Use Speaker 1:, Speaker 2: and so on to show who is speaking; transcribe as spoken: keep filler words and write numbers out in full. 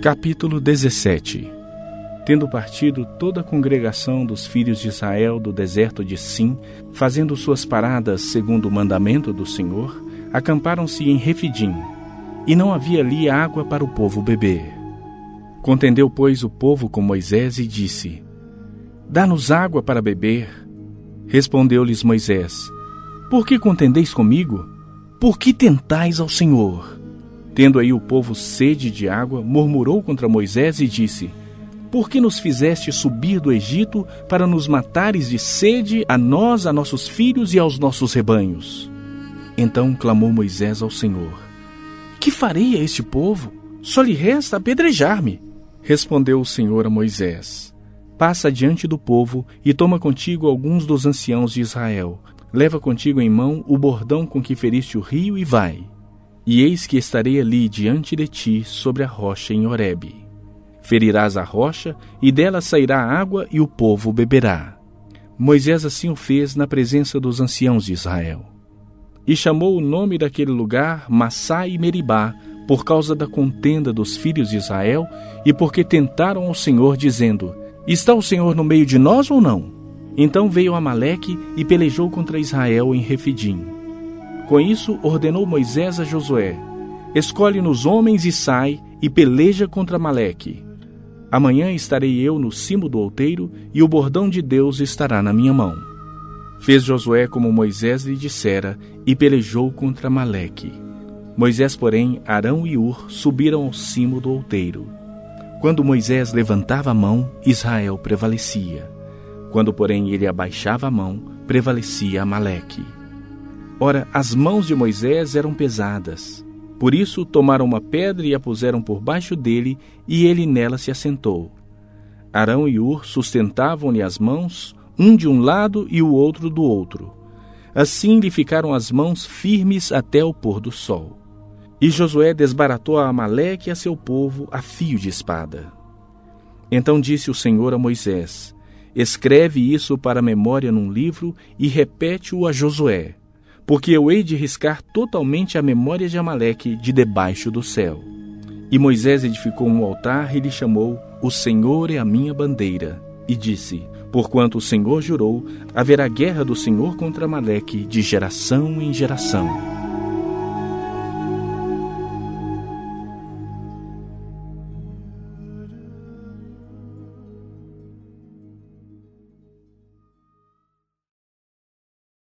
Speaker 1: Capítulo dezessete. Tendo partido toda a congregação dos filhos de Israel do deserto de Sim, fazendo suas paradas segundo o mandamento do Senhor, acamparam-se em Refidim, e não havia ali água para o povo beber. Contendeu, pois, o povo com Moisés e disse: Dá-nos água para beber. Respondeu-lhes Moisés: Por que contendeis comigo? Por que tentais ao Senhor? Tendo aí o povo sede de água, murmurou contra Moisés e disse: Por que nos fizeste subir do Egito para nos matares de sede, a nós, a nossos filhos e aos nossos rebanhos? Então clamou Moisés ao Senhor: Que farei a este povo? Só lhe resta apedrejar-me. Respondeu o Senhor a Moisés: Passa diante do povo e toma contigo alguns dos anciãos de Israel. Leva contigo em mão o bordão com que feriste o rio e vai. E eis que estarei ali diante de ti sobre a rocha em Horebe. Ferirás a rocha, e dela sairá água, e o povo beberá. Moisés assim o fez na presença dos anciãos de Israel. E chamou o nome daquele lugar Massá e Meribá, por causa da contenda dos filhos de Israel, e porque tentaram ao Senhor, dizendo: Está o Senhor no meio de nós ou não? Então veio Amaleque e pelejou contra Israel em Refidim. Com isso ordenou Moisés a Josué: Escolhe-nos homens e sai, e peleja contra Amaleque. Amanhã estarei eu no cimo do outeiro, e o bordão de Deus estará na minha mão. Fez Josué como Moisés lhe dissera, e pelejou contra Amaleque. Moisés, porém, Arão e Ur subiram ao cimo do outeiro. Quando Moisés levantava a mão, Israel prevalecia. Quando, porém, ele abaixava a mão, prevalecia Amaleque. Ora, as mãos de Moisés eram pesadas. Por isso tomaram uma pedra e a puseram por baixo dele, e ele nela se assentou. Arão e Ur sustentavam-lhe as mãos, um de um lado e o outro do outro. Assim lhe ficaram as mãos firmes até o pôr do sol. E Josué desbaratou a Amaleque e a seu povo a fio de espada. Então disse o Senhor a Moisés: Escreve isso para a memória num livro e repete-o a Josué, porque eu hei de riscar totalmente a memória de Amaleque de debaixo do céu. E Moisés edificou um altar e lhe chamou: O Senhor é a minha bandeira. E disse: Porquanto o Senhor jurou, haverá guerra do Senhor contra Amaleque de geração em geração.